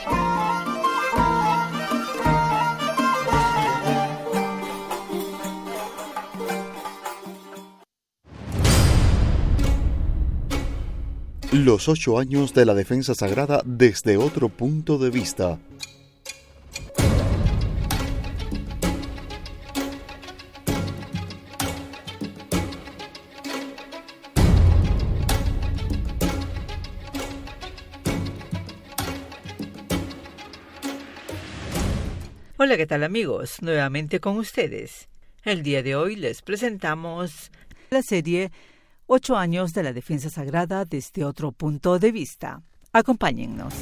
Los 8 años de la defensa sagrada desde otro punto de vista. Hola, ¿qué tal amigos? Nuevamente con ustedes. El día de hoy les presentamos la serie 8 años de la defensa sagrada desde otro punto de vista. Acompáñennos.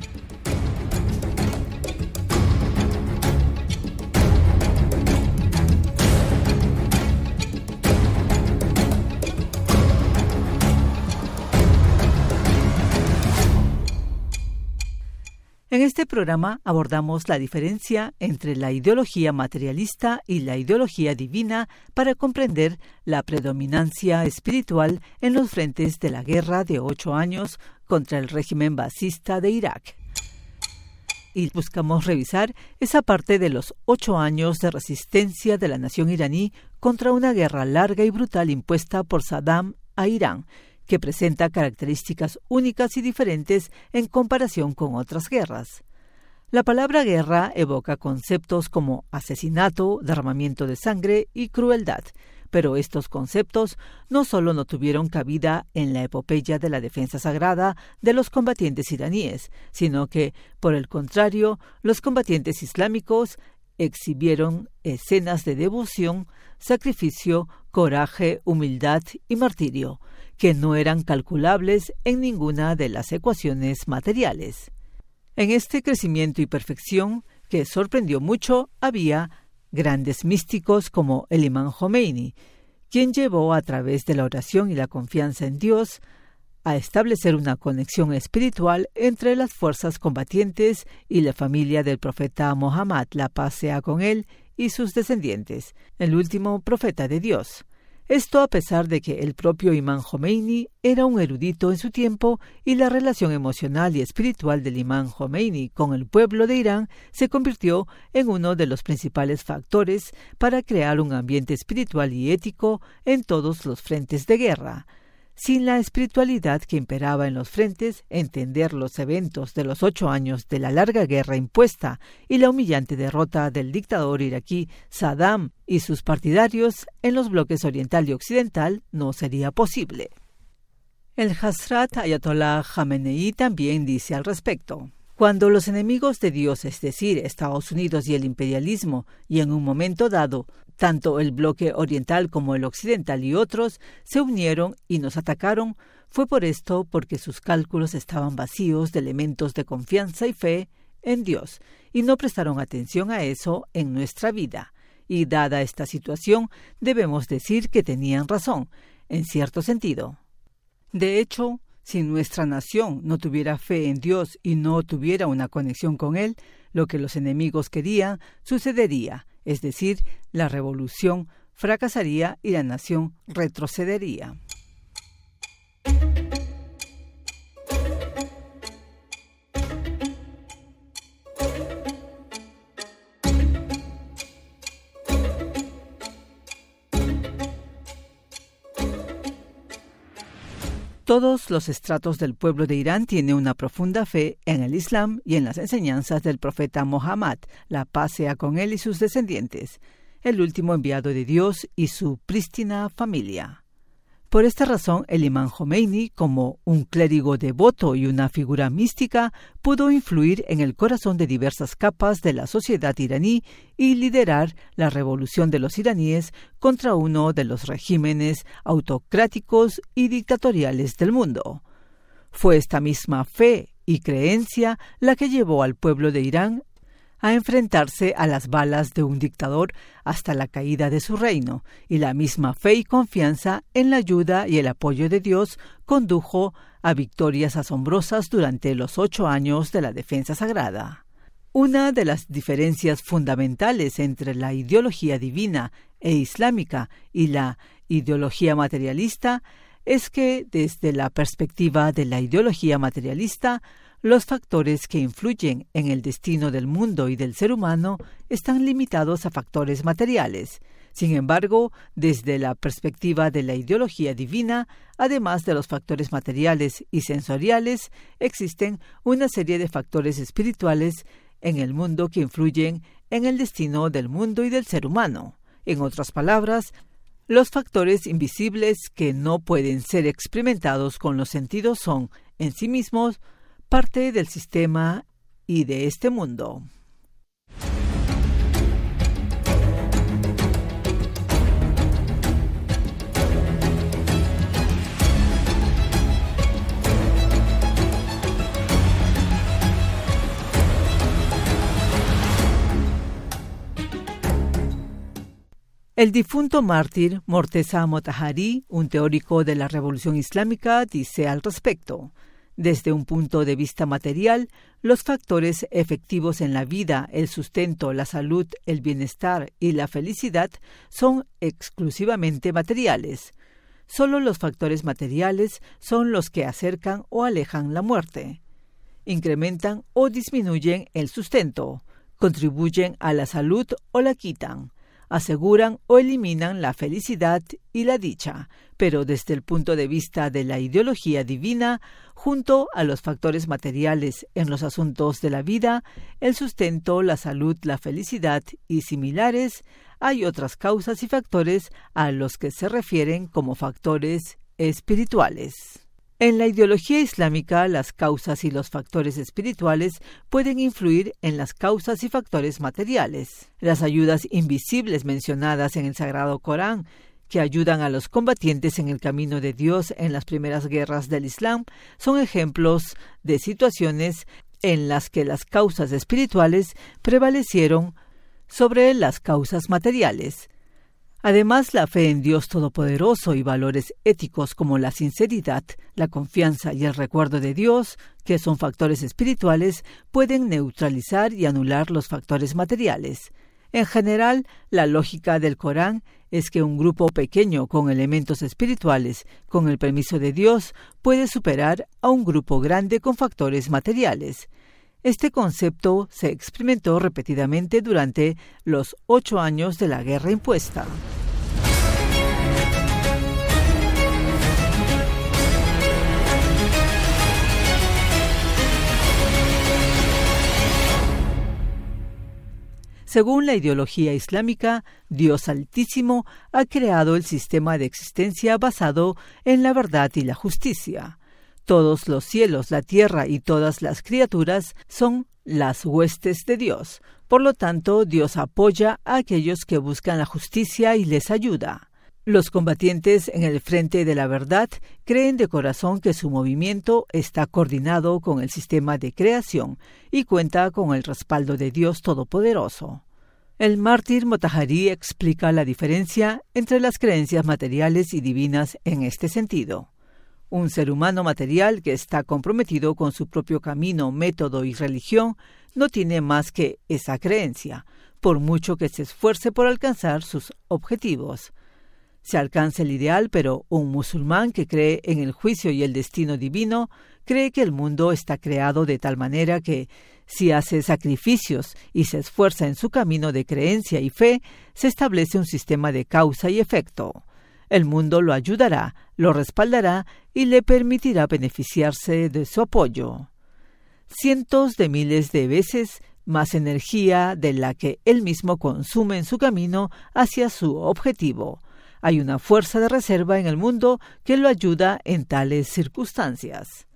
En este programa abordamos la diferencia entre la ideología materialista y la ideología divina para comprender la predominancia espiritual en los frentes de la guerra de 8 años contra el régimen basista de Irak. Y buscamos revisar esa parte de los 8 años de resistencia de la nación iraní contra una guerra larga y brutal impuesta por Saddam a Irán, que presenta características únicas y diferentes en comparación con otras guerras. La palabra guerra evoca conceptos como asesinato, derramamiento de sangre y crueldad, pero estos conceptos no solo no tuvieron cabida en la epopeya de la defensa sagrada de los combatientes iraníes, sino que, por el contrario, los combatientes islámicos exhibieron escenas de devoción, sacrificio, coraje, humildad y martirio, que no eran calculables en ninguna de las ecuaciones materiales. En este crecimiento y perfección, que sorprendió mucho, había grandes místicos como el Imam Jomeini, quien llevó a través de la oración y la confianza en Dios a establecer una conexión espiritual entre las fuerzas combatientes y la familia del profeta Muhammad, la paz sea con él, y sus descendientes, el último profeta de Dios. Esto a pesar de que el propio Imam Jomeini era un erudito en su tiempo y la relación emocional y espiritual del Imam Jomeini con el pueblo de Irán se convirtió en uno de los principales factores para crear un ambiente espiritual y ético en todos los frentes de guerra. Sin la espiritualidad que imperaba en los frentes, entender los eventos de los 8 años de la larga guerra impuesta y la humillante derrota del dictador iraquí Saddam y sus partidarios en los bloques oriental y occidental no sería posible. El Hazrat Ayatollah Khamenei también dice al respecto: cuando los enemigos de Dios, es decir, Estados Unidos y el imperialismo, y en un momento dado, tanto el bloque oriental como el occidental y otros, se unieron y nos atacaron, fue por esto porque sus cálculos estaban vacíos de elementos de confianza y fe en Dios, y no prestaron atención a eso en nuestra vida. Y dada esta situación, debemos decir que tenían razón, en cierto sentido. De hecho, Si nuestra nación no tuviera fe en Dios y no tuviera una conexión con Él, lo que los enemigos querían sucedería, es decir, la revolución fracasaría y la nación retrocedería. Todos los estratos del pueblo de Irán tienen una profunda fe en el Islam y en las enseñanzas del profeta Muhammad, la paz sea con él y sus descendientes, el último enviado de Dios y su prístina familia. Por esta razón, el imán Jomeini, como un clérigo devoto y una figura mística, pudo influir en el corazón de diversas capas de la sociedad iraní y liderar la revolución de los iraníes contra uno de los regímenes autocráticos y dictatoriales del mundo. Fue esta misma fe y creencia la que llevó al pueblo de Irán a enfrentarse a las balas de un dictador hasta la caída de su reino, y la misma fe y confianza en la ayuda y el apoyo de Dios condujo a victorias asombrosas durante los 8 años de la defensa sagrada. Una de las diferencias fundamentales entre la ideología divina e islámica y la ideología materialista es que, desde la perspectiva de la ideología materialista, los factores que influyen en el destino del mundo y del ser humano están limitados a factores materiales. Sin embargo, desde la perspectiva de la ideología divina, además de los factores materiales y sensoriales, existen una serie de factores espirituales en el mundo que influyen en el destino del mundo y del ser humano. En otras palabras, los factores invisibles que no pueden ser experimentados con los sentidos son, en sí mismos, parte del sistema y de este mundo. El difunto mártir Morteza Motahari, un teórico de la Revolución Islámica, dice al respecto: desde un punto de vista material, los factores efectivos en la vida, el sustento, la salud, el bienestar y la felicidad son exclusivamente materiales. Solo los factores materiales son los que acercan o alejan la muerte, incrementan o disminuyen el sustento, contribuyen a la salud o la quitan, aseguran o eliminan la felicidad y la dicha, pero desde el punto de vista de la ideología divina, junto a los factores materiales en los asuntos de la vida, el sustento, la salud, la felicidad y similares, hay otras causas y factores a los que se refieren como factores espirituales. En la ideología islámica, las causas y los factores espirituales pueden influir en las causas y factores materiales. Las ayudas invisibles mencionadas en el Sagrado Corán, que ayudan a los combatientes en el camino de Dios en las primeras guerras del Islam, son ejemplos de situaciones en las que las causas espirituales prevalecieron sobre las causas materiales. Además, la fe en Dios Todopoderoso y valores éticos como la sinceridad, la confianza y el recuerdo de Dios, que son factores espirituales, pueden neutralizar y anular los factores materiales. En general, la lógica del Corán es que un grupo pequeño con elementos espirituales, con el permiso de Dios, puede superar a un grupo grande con factores materiales. Este concepto se experimentó repetidamente durante los 8 años de la guerra impuesta. Según la ideología islámica, Dios Altísimo ha creado el sistema de existencia basado en la verdad y la justicia. Todos los cielos, la tierra y todas las criaturas son las huestes de Dios. Por lo tanto, Dios apoya a aquellos que buscan la justicia y les ayuda. Los combatientes en el frente de la verdad creen de corazón que su movimiento está coordinado con el sistema de creación y cuenta con el respaldo de Dios Todopoderoso. El mártir Motahari explica la diferencia entre las creencias materiales y divinas en este sentido. Un ser humano material que está comprometido con su propio camino, método y religión no tiene más que esa creencia, por mucho que se esfuerce por alcanzar sus objetivos. Se alcanza el ideal, pero un musulmán que cree en el juicio y el destino divino cree que el mundo está creado de tal manera que, si hace sacrificios y se esfuerza en su camino de creencia y fe, se establece un sistema de causa y efecto. El mundo lo ayudará, lo respaldará y le permitirá beneficiarse de su apoyo. Cientos de miles de veces más energía de la que él mismo consume en su camino hacia su objetivo. Hay una fuerza de reserva en el mundo que lo ayuda en tales circunstancias.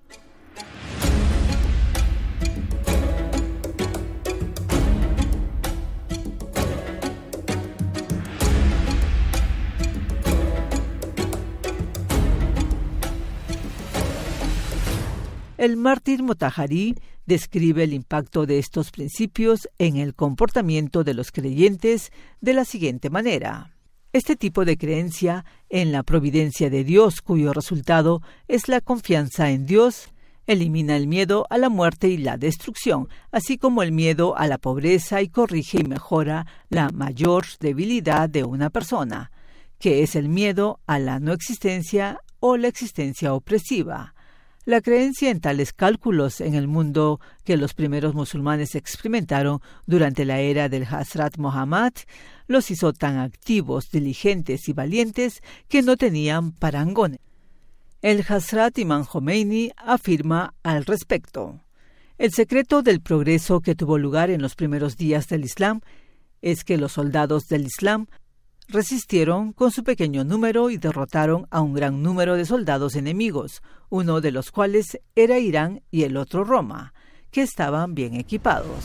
El mártir Motahari describe el impacto de estos principios en el comportamiento de los creyentes de la siguiente manera. Este tipo de creencia en la providencia de Dios, cuyo resultado es la confianza en Dios, elimina el miedo a la muerte y la destrucción, así como el miedo a la pobreza, y corrige y mejora la mayor debilidad de una persona, que es el miedo a la no existencia o la existencia opresiva. La creencia en tales cálculos en el mundo que los primeros musulmanes experimentaron durante la era del Hazrat Muhammad los hizo tan activos, diligentes y valientes que no tenían parangón. El Hazrat Imam Khomeini afirma al respecto: el secreto del progreso que tuvo lugar en los primeros días del Islam es que los soldados del Islam resistieron con su pequeño número y derrotaron a un gran número de soldados enemigos, uno de los cuales era Irán y el otro Roma, que estaban bien equipados.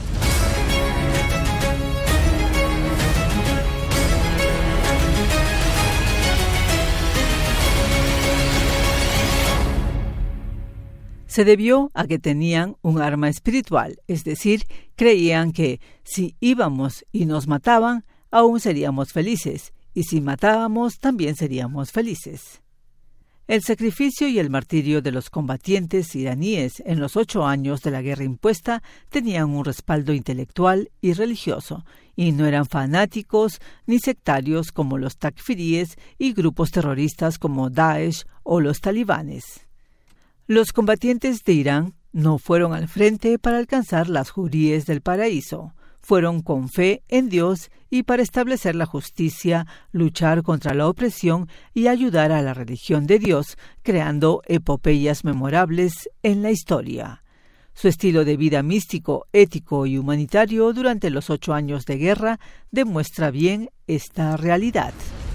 Se debió a que tenían un arma espiritual, es decir, creían que si íbamos y nos mataban, aún seríamos felices, y si matábamos, también seríamos felices. El sacrificio y el martirio de los combatientes iraníes en los 8 años de la guerra impuesta tenían un respaldo intelectual y religioso, y no eran fanáticos ni sectarios como los takfiríes y grupos terroristas como Daesh o los talibanes. Los combatientes de Irán no fueron al frente para alcanzar las huríes del paraíso. Fueron con fe en Dios y para establecer la justicia, luchar contra la opresión y ayudar a la religión de Dios, creando epopeyas memorables en la historia. Su estilo de vida místico, ético y humanitario durante los 8 años de guerra demuestra bien esta realidad.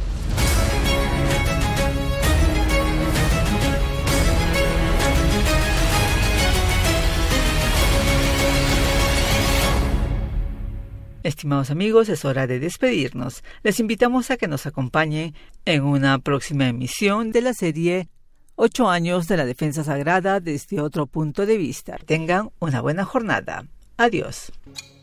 Estimados amigos, es hora de despedirnos. Les invitamos a que nos acompañen en una próxima emisión de la serie 8 años de la defensa sagrada desde otro punto de vista. Tengan una buena jornada. Adiós.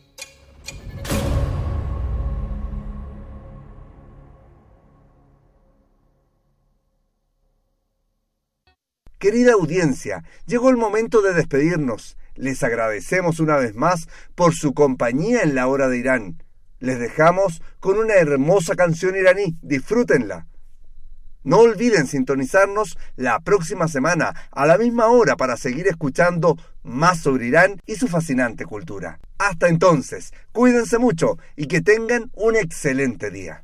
Querida audiencia, llegó el momento de despedirnos. Les agradecemos una vez más por su compañía en la hora de Irán. Les dejamos con una hermosa canción iraní. Disfrútenla. No olviden sintonizarnos la próxima semana a la misma hora para seguir escuchando más sobre Irán y su fascinante cultura. Hasta entonces, cuídense mucho y que tengan un excelente día.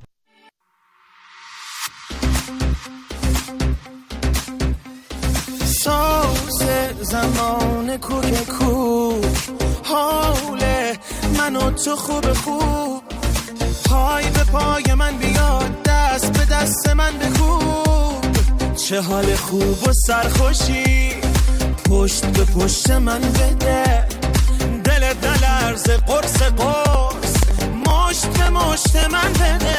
زمان کوک حال من و تو خوب پای به پای من بیاد دست به دست من بکوب چه حال خوب و سرخوشی پشت به پشت من بده دل دلرز قرص قرص مشت به مشت من بده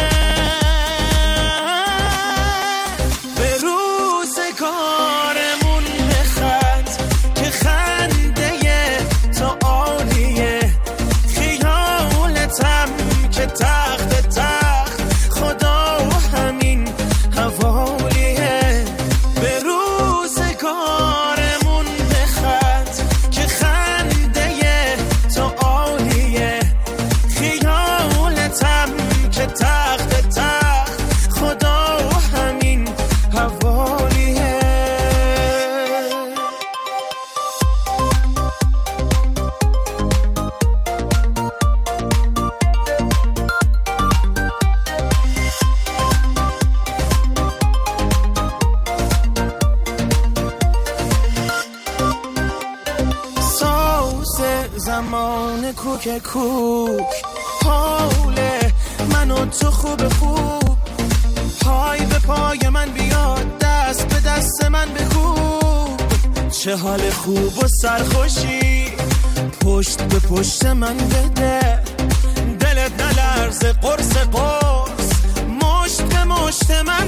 به روزگارمون بخند که خنده تو عالیه خیالتم که تخت خدا همین حوالیه به روزگارمون کوک کوک حاله من و تو خوب خوب پای به پای من بیاد دست به دست من بکوب چه حال خوب و سرخوشی پشت به پشت من بده دلت نلرزه قرص قرص مشت به مشت من